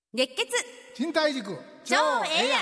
月血賃貸塾超ええやん。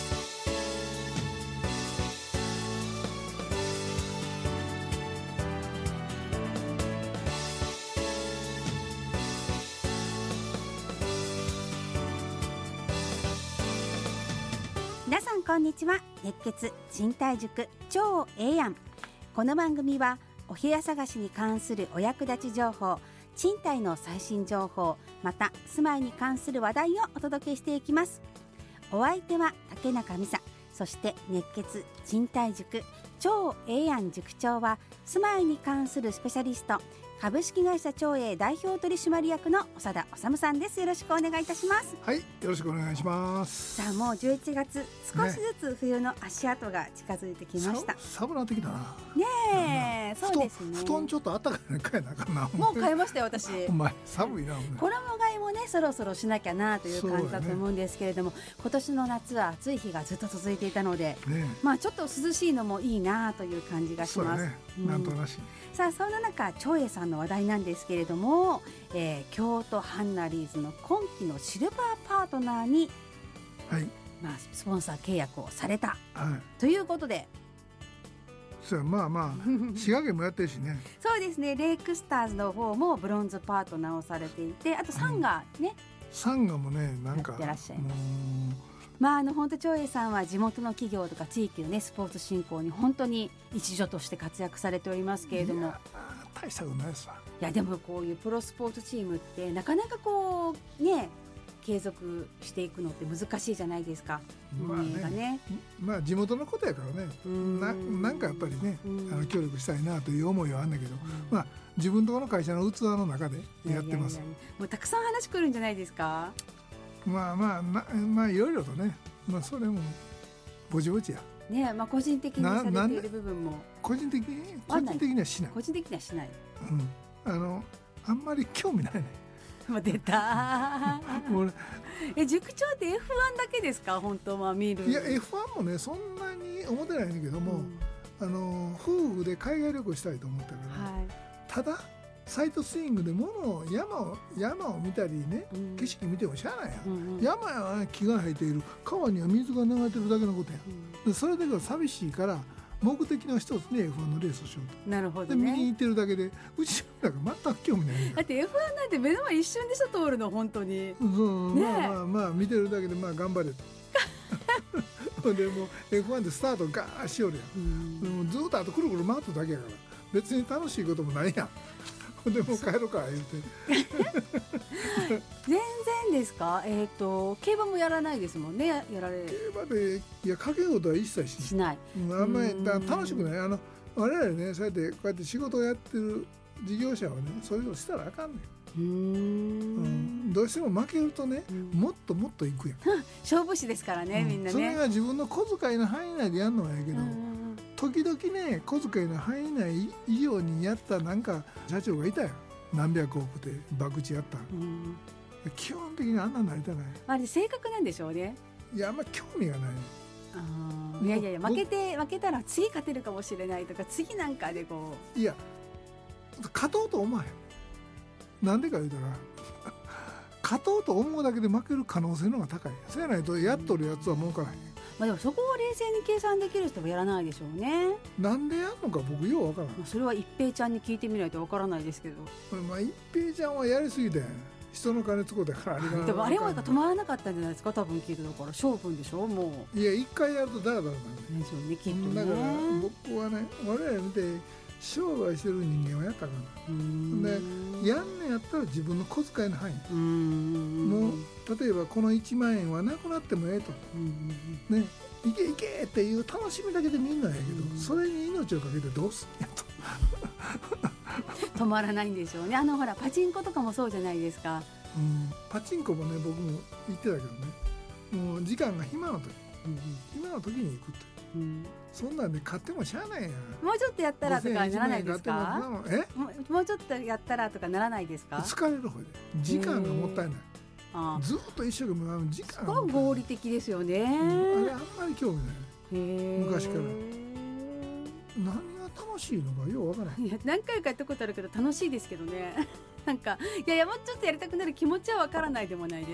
皆さんこんにちは。月血賃貸塾超ええやん。この番組はお部屋探しに関するお役立ち情報、賃貸の最新情報、また住まいに関する話題をお届けしていきます。お相手は竹中美沙、そして熱血賃貸塾超ええやん塾長は住まいに関するスペシャリスト、株式会社超え代表取締役の長田治さんです。よろしくお願いいたします。 はい、よろしくお願いします。 さあもう11月、少しずつ冬の足跡が近づいてきました。 寒なってきたな。 ねえ、そうですね。 布団ちょっと暖かいの買えなあかんな。 もう買いましたよ私。 お前寒いな。 衣替えもねそろそろしなきゃなという感じだと思うんですけれども、今年の夏は暑い日がずっと続いていたので、まあちょっと涼しいのもいいなという感じがします。 なんとなし。 さあそんな中、長英さんの話題なんですけれども、京都ハンナリーズの今期のシルバーパートナーに、スポンサー契約をされた、ということで、 まあ滋賀県もやってるしね。 そうですね、レイクスターズの方もブロンズパートナーをされていて、あとサンガね、 サンガもね、なんかやってらっしゃいます。本当長英さんは地元の企業とか地域のねスポーツ振興に本当に一助として活躍されておりますけれども、 大したことないですわ。 いやでもこういうプロスポーツチームってなかなかこうね継続していくのって難しいじゃないですか。 地元のことやからね、なんかやっぱりね、協力したいなという思いはあるんだけど、自分とこの会社の器の中でやってます。 もうたくさん話来るんじゃないですか。 いろいろとね、それもぼちぼちやね。個人的にされている部分も個人的にはしない。 個人的にはしない。 あんまり興味ないね。 出た塾長って F1 だけですか本当は見る。 いや F1 もねそんなに思ってないんだけども、夫婦で海外旅行したいと思ったから、ただサイトスイングで山を見たりね、景色見てもしゃあないや、山は木が生えている、川には水が流れてるだけのことや、それだけは寂しいから目的の一つに F1 のレースをしようと。 なるほどね。 で見に行ってるだけで、うちなんか全く興味ない。 だって F1 なんて目の前一瞬でしょ通るの本当に。 見てるだけで頑張れとでも F1 でスタートガーッしよるやん。でもずっとあとくるくる回っただけやから別に楽しいこともないやん。でもう帰ろうか言うて全然ですか。競馬もやらないですもんね。やられる競馬でかけ事は一切しない。 あんまり楽しくない。我々ね、そうやって仕事をやってる事業者はね、そういうのしたらあかんねん。どうしても負けるとね、もっともっといくやん。 勝負師ですからね、みんなね。 それが自分の小遣いの範囲内でやるのはやけど、時々ね小遣いの範囲内以上にやったなんか社長がいたよ。何百億で博打やった。基本的にあんなになりたない。 あれ性格なんでしょうね。 いやあんま興味がない。 いや負けたら次勝てるかもしれないとか、次なんかでこう、 いや勝とうと思わへん。なんでか言うたら勝とうと思うだけで負ける可能性の方が高い。そうやないとやっとるやつは儲からへん。 でもそこを冷静に計算できる人はやらないでしょうね。 なんでやるのか僕ようわからん。 それは一平ちゃんに聞いてみないとわからないですけど、 一平ちゃんはやりすぎて人の金使うてからでもあれは止まらなかったんじゃないですか。多分聞いてるから勝負でしょ。もういや一回やるとダラダラなるでしょうね、きっとね。 だから僕はね、我々見て商売してる人間はやったかな。でやんねやったら自分の小遣いの範囲、もう例えばこの1万円はなくなってもええと、ね、いけいけっていう楽しみだけでみんなやけど、それに命をかけてどうすんやと止まらないんでしょうね。ほらパチンコとかもそうじゃないですか。 パチンコもね僕も言ってたけどね、もう時間が暇の時、暇の時に行くって、そんなんで買ってもしゃあないやん。 もうちょっとやったらとかならないですか。もうちょっとやったらとかならないですか。 疲れる方で時間がもったいない。ずっと一生懸命時間がすごい合理的ですよね。 あれあんまり興味ない昔から。何が楽しいのかようわからない。 いや何回かやったことあるけど楽しいですけどねなんかいやもうちょっとやりたくなる気持ちはわからないでもないです。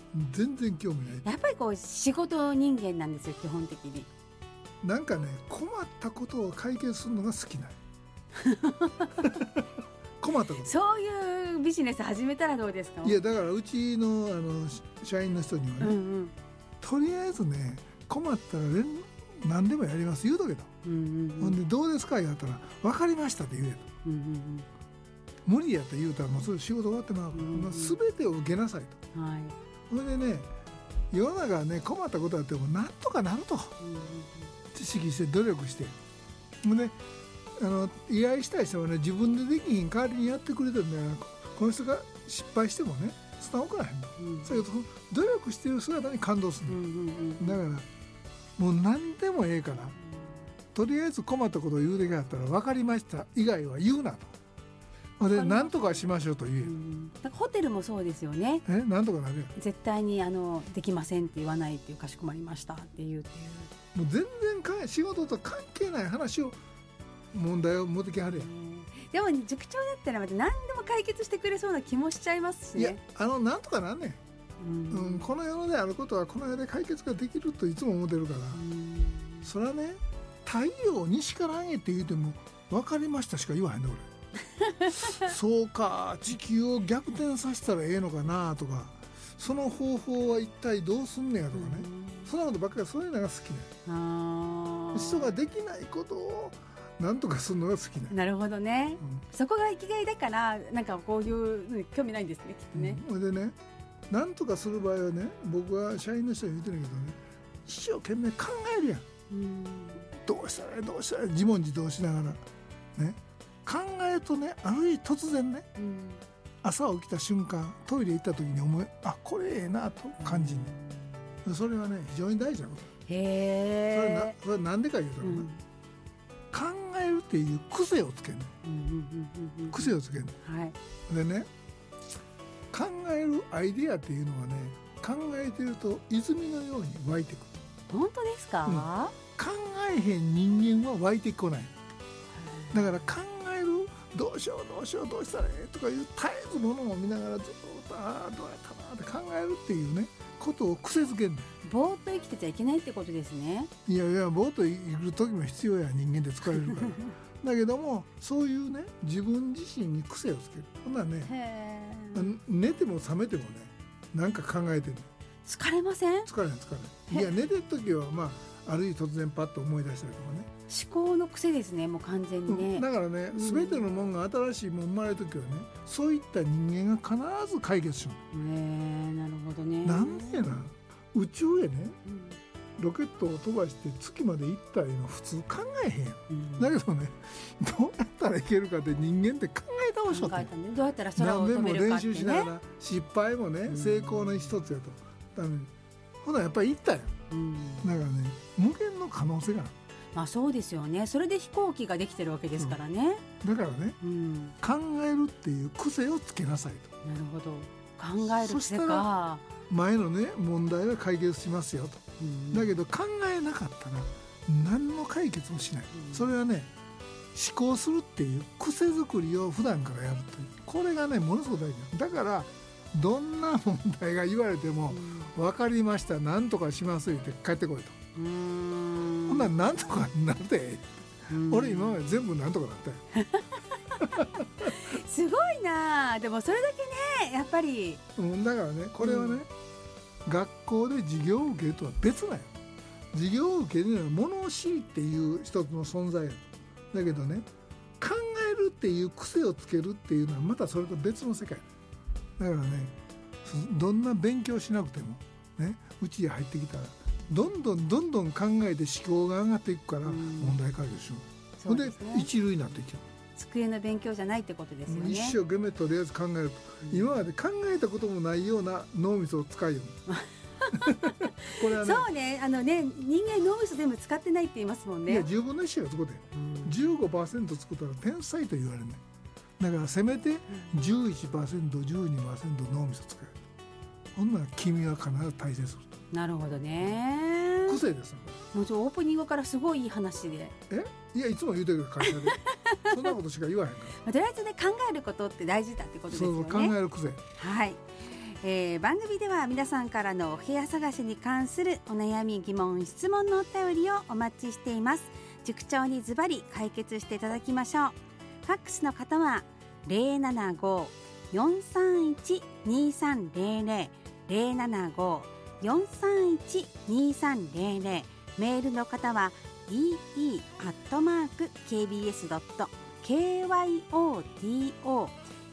全然興味ない。 やっぱりこう仕事人間なんですよ基本的に。 なんかね困ったことを解決するのが好きな困ったこと。 そういうビジネス始めたらどうですか。 いやだからうちの社員の人にはね、とりあえずね困ったら何でもやります言うとけと、ほんでどうですか言ったら分かりましたって言えと、無理やって言うたらもうそれ仕事終わってまうから、全てを受けなさいと。ほんでね世の中はね困ったことあってもなんとかなると、知識して努力して、もうね依頼したい人はね自分でできひん代わりにやってくれてるんだから、この人が失敗してもね素直くらへんの、だけど努力してる姿に感動するの、だからもう何でもええから、とりあえず困ったことを言うだけだったら分かりました以外は言うなと。で何とかしましょうと言え。 だからホテルもそうですよね。 何とかなるよ。 絶対にできませんって言わないっていう、かしこまりましたっていうもう全然仕事と関係ない話を問題を持ってきはるやん。 でも塾長だったらまた何でも解決してくれそうな気もしちゃいますしね。 いやなんとかなんねん、この世であることはこの世で解決ができるといつも思ってるから、それはね太陽を西から上げって言うても分かりましたしか言わへんね俺そうか地球を逆転させたらええのかなとか、その方法は一体どうすんねやとかね、そんなことばっかり、そういうのが好きね。人ができないことをなんとかするのが好きね。 なるほどね、そこが生きがいだからなんかこういう興味ないんですねきっとね。 それでねなんとかする場合はね、僕は社員の人に言ってるけどね、一生懸命考えるやん、どうしたらどうしたら自問自答しながらね考えるとね、ある日突然ね、朝起きた瞬間トイレ行った時に思い、あこれええなと感じる、それはね非常に大事なこと。それはなんでか言うとね、考えるっていう癖をつける、癖をつける、でね考えるアイデアっていうのはね、考えてると泉のように湧いてくる。 本当ですか？ 考えへん人間は湧いてこない。だから考える、どうしようどうしようどうしたらええとかいう絶えずものを見ながらずっとどうやったなって考えるっていうねことを癖づけるんだよ。 ぼーっと生きてちゃいけないってことですね。 いやぼーっといる時も必要や、人間で疲れるからだけどもそういうね自分自身に癖をつける。ほんならね寝ても覚めてもねなんか考えてる。 疲れません？ 疲れない。いや寝てる時はある日突然パッと思い出したりとかね、 思考の癖ですね、もう完全にね、 だからね、全てのものが新しいもの生まれる時はね、そういった人間が必ず解決しよう。 なるほどね。 なんでやな、宇宙へね、ロケットを飛ばして月まで行ったりの普通考えへんやん、だけどねどうやったらいけるかって人間って考え倒しとって、 どうやったら空を飛べるかってね、 何年も練習しながら失敗もね、成功の一つやと。ほなやっぱり行ったやん、だからね無限の可能性がある。 そうですよね。それで飛行機ができてるわけですからね、 だからね、考えるっていう癖をつけなさいと。 なるほど、考える癖か。そしたら前のね問題は解決しますよと、だけど考えなかったら何の解決もしない、それはね思考するっていう癖作りを普段からやるという、これがねものすごく大事だから、どんな問題が言われても、分かりました何とかしますって帰ってこいと。ほんなら何とかなるで、俺今まで全部何とかなったよすごいな。でもそれだけねやっぱり、 だからねこれはね、学校で授業を受けるとは別なんよ。授業を受けるのは物知りっていう一つの存在やと。だけどね考えるっていう癖をつけるっていうのはまたそれと別の世界だからね、どんな勉強しなくてもね、うちへ入ってきたらどんどん考えて思考が上がっていくから問題解決しよう。で一類になっていける。 机の勉強じゃないってことですよね。 一生懸命とりあえず考えると、今まで考えたこともないような脳みそを使いよこれはね、 そうね、人間脳みそ全部使ってないって言いますもんね。 いや10分の1が作って、15% 作ったら天才と言われるね。だからせめて 11%、12% 脳みそ使える。ほんなら君は必ず大成すると。 なるほどね。 癖ですよ。 もうオープニングからすごいいい話で。 いやいつも言うてる会社でそんなことしか言わへんからとりあえずね考えることって大事だってことですよね。 そう考える癖。 はい。 番組では皆さんからのお部屋探しに関するお悩み疑問質問のお便りをお待ちしています。塾長にズバリ解決していただきましょう。ファックスの方は 075-431-2300 075-431-2300 メールの方は ee@kbs.kyoto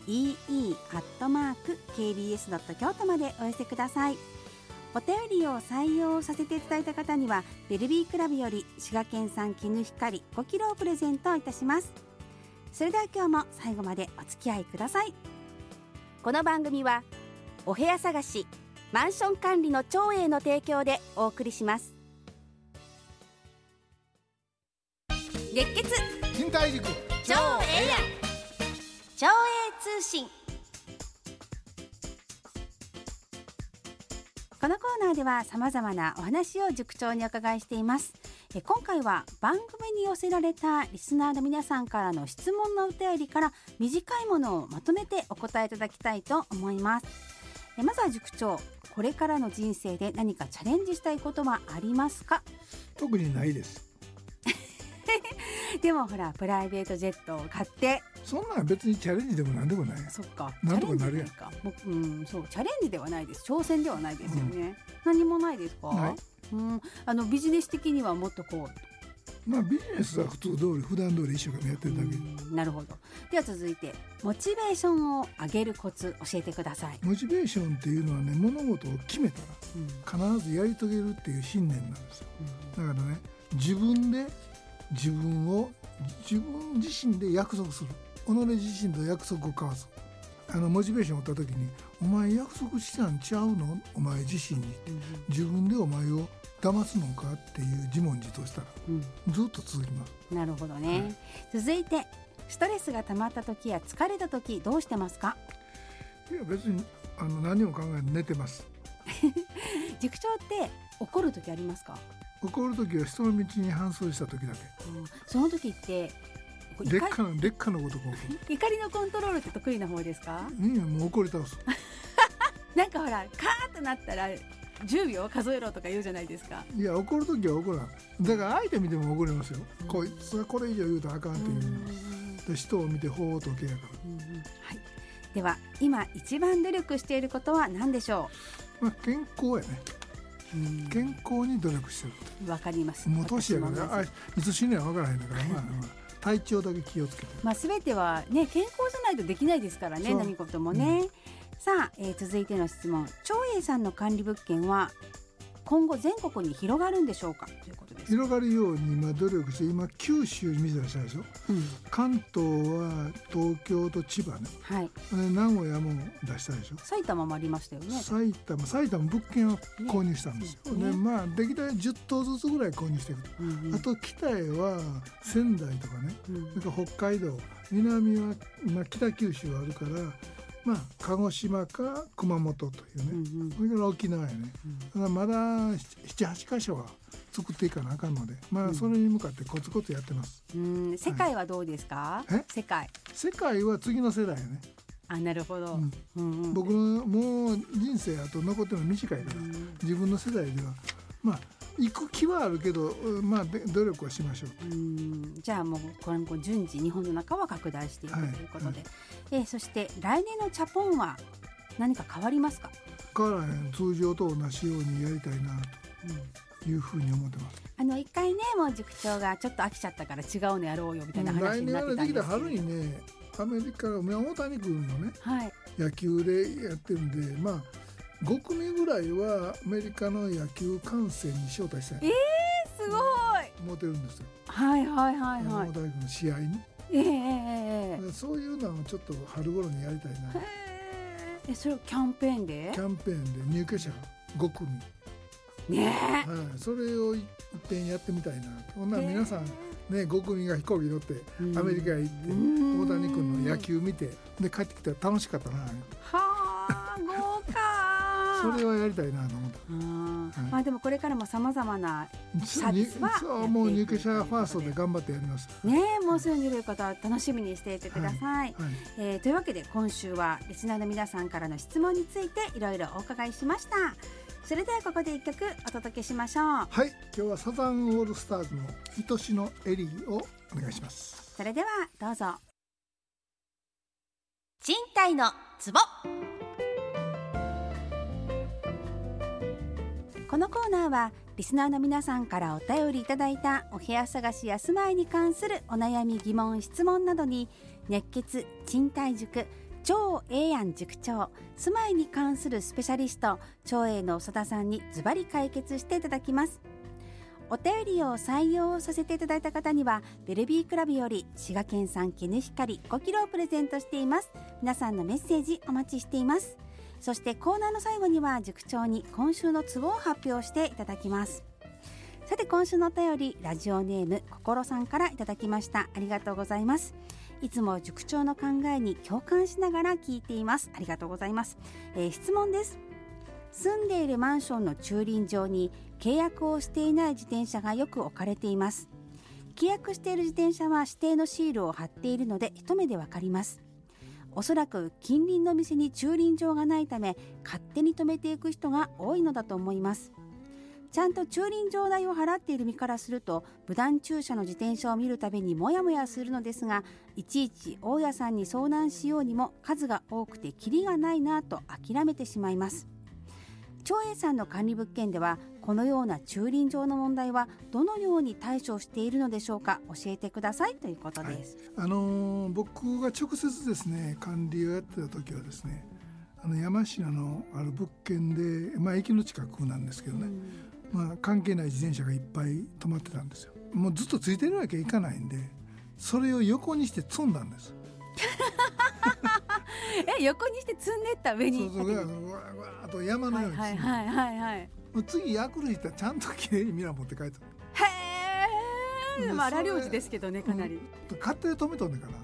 ee@kbs.kyoto までお寄せください。お便りを採用させていただいた方にはベルビークラブより滋賀県産絹ひかり5キロをプレゼントいたします。それでは今日も最後までお付き合いください。この番組はお部屋探しマンション管理の長英の提供でお送りします。熱血賃貸塾長英長英通信。このコーナーでは様々なお話を塾長にお伺いしています。今回は番組に寄せられたリスナーの皆さんからの質問のお便りから短いものをまとめてお答えいただきたいと思います。まずは塾長、これからの人生で何かチャレンジしたいことはありますか？ 特にないです。 でもほらプライベートジェットを買ってそんなん別にチャレンジでも何でもない。 そっか、 なんとかなるやんか。そうチャレンジではないです。挑戦ではないですよね、何もないですか？ ない。 ビジネス的にはもっとこうビジネスは普通通り普段通り一生懸命やってるだけ。 なるほど。では続いてモチベーションを上げるコツ教えてください。 モチベーションっていうのはね、物事を決めたら必ずやり遂げるっていう信念なんですよ、だからね、自分自身で約束する。己自身と約束を交わす。モチベーションを持った時に、お前約束したんちゃうの、お前自身に、自分でお前を騙すのかっていう自問自答したら、ずっと続きます。 なるほどね、続いてストレスが溜まった時や疲れた時どうしてますか？ いや別に何も考えず寝てます。 塾長って怒る時ありますか？ 怒る時は人の道に反走した時だけ、 その時って劣化のことが起こる。怒りのコントロールって得意な方ですか？ もう怒り倒す。 なんかほらカーッとなったら10秒数えろとか言うじゃないですか。 いや怒る時は怒らん。だから相手見ても怒りますよ、こいつはこれ以上言うとあかんっていうので、人を見て法を解けやから、 はい。では今一番努力していることは何でしょう？健康やね。健康に努力してる。 わかります。 もう年やからいつ死ぬか分からへんだから、体調だけ気をつけて。 全てはね、健康じゃないとできないですからね、何事もね、さあ、続いての質問。長英さんの管理物件は今後全国に広がるんでしょうかということです。 広がるように今努力して、今九州に店出したでしょ、関東は東京と千葉ね、名古屋も出したでしょ。 埼玉もありましたよね。埼玉物件を購入したんですよ、できたら10棟ずつぐらい購入していく、あと北へは仙台とかね、それから北海道、南は、北九州あるから、鹿児島か熊本というね、それから沖縄やね、まだ 7,8 カ所は作っていかなあかんので、それに向かってコツコツやってます。 世界はどうですか？世界は次の世代やね。 なるほど、 僕のもう人生あと残ってるの短いから、自分の世代では行く気はあるけど、努力はしましょう。 じゃあもう今後順次日本の中は拡大していくということで、そして来年のチャポンは何か変わりますか？ 変わらへん。通常と同じようにやりたいなというふうに思ってます。 一回ね、もう塾長がちょっと飽きちゃったから違うのやろうよみたいな話になってたんですけど、来年はできた春にね、アメリカ大谷君のね、野球でやってるんで、5組ぐらいはアメリカの野球観戦に招待したい。 すごい思ってるんですよ。 大谷君の試合に、そういうのをちょっと春頃にやりたいな。 それをキャンペーンで入居者5組それを一遍やってみたいな。そんな皆さんね、5組が飛行機乗ってアメリカへ行って大谷君の野球見て、で帰ってきたら楽しかったな。 豪華。 それはやりたいなと思っまあでもこれからもさまざまなサービスはそうもう入居者ファーストで頑張ってやりますね。もうすぐにいる方は楽しみにしていてください、というわけで今週はリスナーの皆さんからの質問についていろいろお伺いしました。それではここで一曲お届けしましょう。 はい、今日はサザンオールスターズの愛しのエリーをお願いします。 それではどうぞ。賃貸のツボ。このコーナーはリスナーの皆さんからお便りいただいたお部屋探しや住まいに関するお悩み疑問質問などに熱血賃貸塾超永安塾長住まいに関するスペシャリスト超永の長田さんにズバリ解決していただきます。お便りを採用させていただいた方にはベルビークラブより滋賀県産絹光5キロをプレゼントしています。皆さんのメッセージお待ちしています。そしてコーナーの最後には塾長に今週のツボを発表していただきます。さて今週のお便りラジオネーム心さんからいただきました。ありがとうございます。いつも塾長の考えに共感しながら聞いています。ありがとうございます。質問です。住んでいるマンションの駐輪場に契約をしていない自転車がよく置かれています。契約している自転車は指定のシールを貼っているので一目でわかります。おそらく近隣の店に駐輪場がないため勝手に止めていく人が多いのだと思います。ちゃんと駐輪場代を払っている身からすると無断駐車の自転車を見るたびにモヤモヤするのですが、いちいち大家さんに相談しようにも数が多くてキリがないなと諦めてしまいます。長栄さんの管理物件ではこのような駐輪場の問題はどのように対処しているのでしょうか。教えてくださいということです。 僕が直接ですね管理をやってた時はですね山科のある物件で、駅の近くなんですけどね、関係ない自転車がいっぱい止まってたんですよ。もうずっとついてるわけいかないんでそれを横にして積んだんです。 横にして積んでった上にあと山のように積んで、次来る人はちゃんときれいにミラー持って帰った。 へー、荒領事ですけどね、かなり、 勝手に止めとんねんから、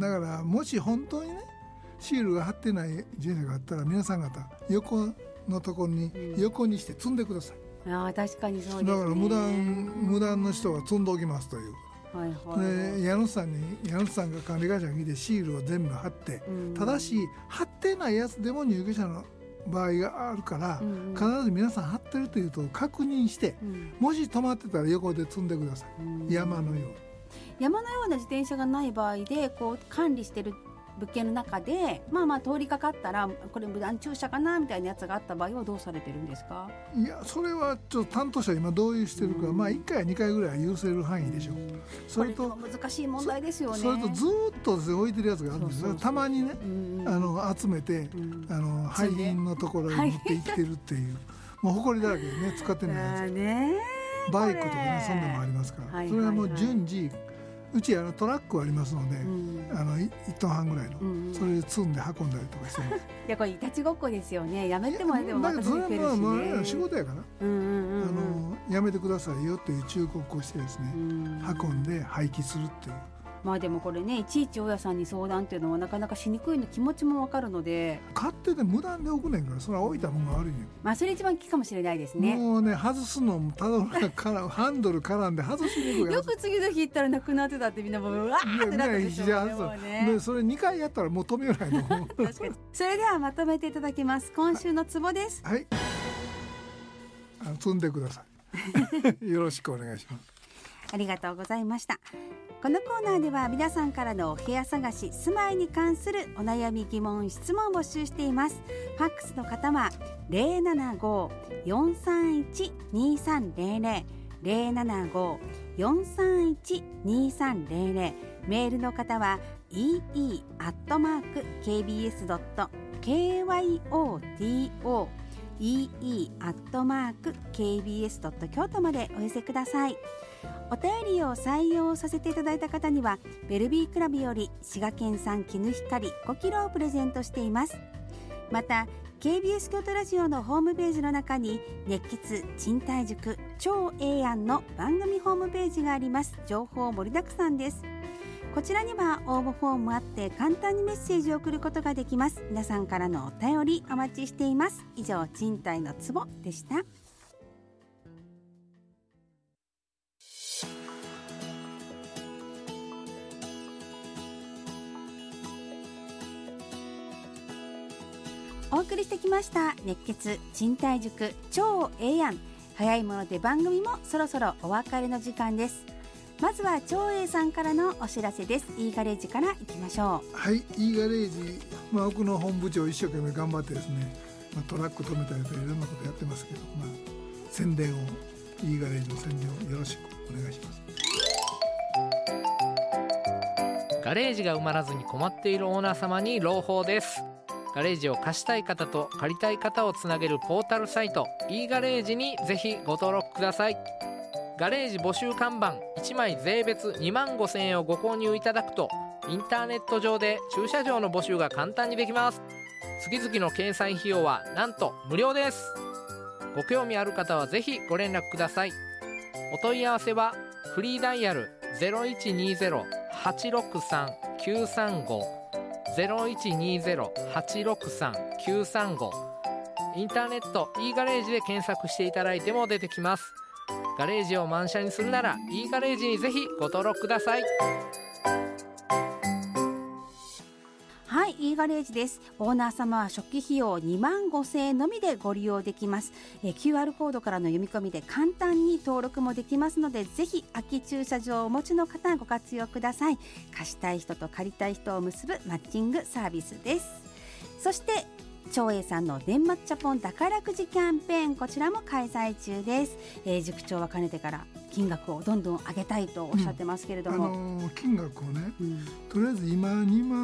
だからもし本当にねシールが貼ってない自転車があったら皆さん方横のところに横にして積んでください。 確かにそうですね。 だから無断の人は積んでおきますという、で家主さんが管理会社に来てシールを全部貼って、ただし貼ってないやつでも入居者の場合があるから、必ず皆さん貼ってるというと確認して、もし止まってたら横で積んでください。山のような自転車がない場合でこう管理してる物件の中で通りかかったらこれ無断駐車かなみたいなやつがあった場合はどうされてるんですか？ いやそれはちょっと担当者今どういうしてるか、1回や2回ぐらいは許せる範囲でしょう。それとこれ難しい問題ですよね。 それとずっと置いてるやつがあるんですよ。たまにね、集めて、廃品のところに持って行ってるっていう、もう埃だらけでね使ってないやつ、バイクとかねそんなのもありますから、それはもう順次うちトラックありますので、1トン半ぐらいの、それで積んで運んだりとかしてます。 いやこれいたちごっこですよね。やめてもでもまた増えてるしね。 仕事やから、やめてくださいよっていう忠告をしてですね、運んで廃棄するっていう。 でもこれねいちいち大家さんに相談っていうのはなかなかしにくいの気持ちもわかるので、 勝手で無断で置くねんから、それは置いたもんが悪いねん。 それ一番効くかもしれないですね。 もうね外すのもただからハンドル絡んで外しにくい。 よく次の日行ったらなくなってたってみんなもううわーってなったでしょうね。 それ2回やったらもう止めないの。確かに。それではまとめていただきます。今週のツボです。 はい、積んでください。よろしくお願いします。 ありがとうございました。このコーナーでは皆さんからのお部屋探し住まいに関するお悩み疑問質問を募集しています。ファックスの方は 075-431-2300 075-431-2300、 メールの方は ee@kbs.kyoto ee@kbs.kyoto までお寄せください。お便りを採用させていただいた方にはベルビークラブより滋賀県産絹光5キロをプレゼントしています。また KBS 京都ラジオのホームページの中に熱血賃貸塾超永安の番組ホームページがあります。情報盛りだくさんです。こちらには応募フォームもあって簡単にメッセージを送ることができます。皆さんからのお便りお待ちしています。以上賃貸のツボでした。 お送りしてきました熱血賃貸塾超ええやん。早いもので番組もそろそろお別れの時間です。まずは超えさんからのお知らせです。Eガレージから行きましょう。 はい、Eガレージ、奥の本部長一生懸命頑張ってですね、トラック止めたりといろんなことやってますけど、宣伝を Eガレージの宣伝をよろしくお願いします。 ガレージが埋まらずに困っているオーナー様に朗報です。ガレージを貸したい方と借りたい方をつなげるポータルサイト E ガレージにぜひご登録ください。ガレージ募集看板1枚税別25,000円をご購入いただくとインターネット上で駐車場の募集が簡単にできます。月々の掲載費用はなんと無料です。ご興味ある方はぜひご連絡ください。お問い合わせはフリーダイヤル 0120-863-935 0120-863-935 インターネット E ガレージで検索していただいても出てきます。ガレージを満車にするなら E ガレージにぜひご登録ください。 はい、E ガレージです。オーナー様は初期費用25,000円のみでご利用できます。QR コードからの読み込みで簡単に登録もできますので、ぜひ空き駐車場をお持ちの方はご活用ください。貸したい人と借りたい人を結ぶマッチングサービスです。そして長英さんの年末チャポン宝くじキャンペーン、こちらも開催中です。塾長はかねてから金額をどんどん上げたいとおっしゃってますけれども、 金額をね、とりあえず今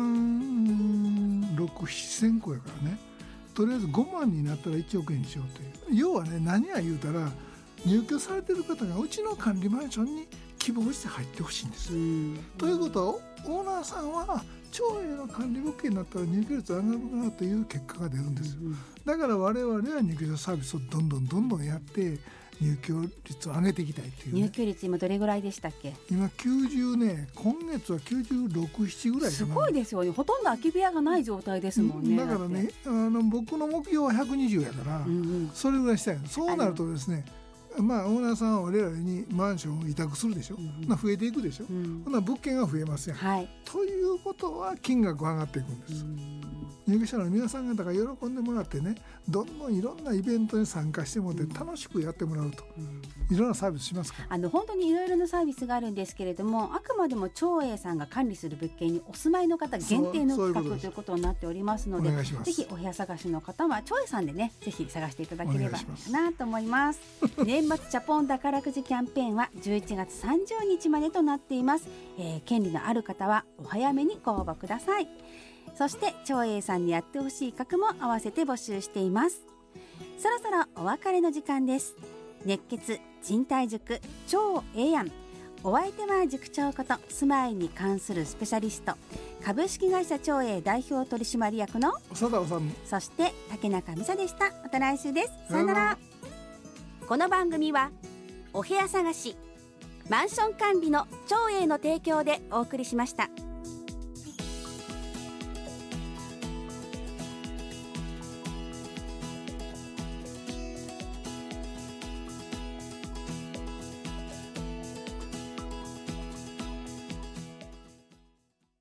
26,700個やからね、とりあえず5万になったら1億円にしようという。要はね、何や言うたら入居されてる方がうちの管理マンションに希望して入ってほしいんです。ということはオーナーさんは長英の管理物件になったら入居率上がるなという結果が出るんです。だから我々は入居者サービスをどんどんやって入居率を上げていきたいっていう、ね、 入居率今どれぐらいでしたっけ？ 今90ね、今月は96、7ぐらいかな。 すごいですよね。ほとんど空き部屋がない状態ですもんね。 だからね、僕の目標は120やから、それぐらいしたい。そうなるとですね、オーナーさんは我々にマンションを委託するでしょ、増えていくでしょ、ほな物件が増えますやん、ということは金額が上がっていくんです。入居者の皆さん方が喜んでもらってね、どんどんいろんなイベントに参加してもらって楽しくやってもらうと、いろんなサービスしますから。 本当にいろいろなサービスがあるんですけれども、あくまでも長英さんが管理する物件にお住まいの方限定の企画ということになっておりますので、ぜひお部屋探しの方は長英さんでね、ぜひ探していただければいいかなと思います。年末チャポン宝くじキャンペーンは11月30日までとなっています。権利のある方はお早めにご応募ください。そして長英さんにやってほしい企画も合わせて募集しています。そろそろお別れの時間です。熱血賃貸塾超ええやん。お相手は塾長こと住まいに関するスペシャリスト、株式会社長英代表取締役の長田治、 そして竹中美沙でした。また来週です。さよなら。この番組はお部屋探し、マンション管理の長英の提供でお送りしました。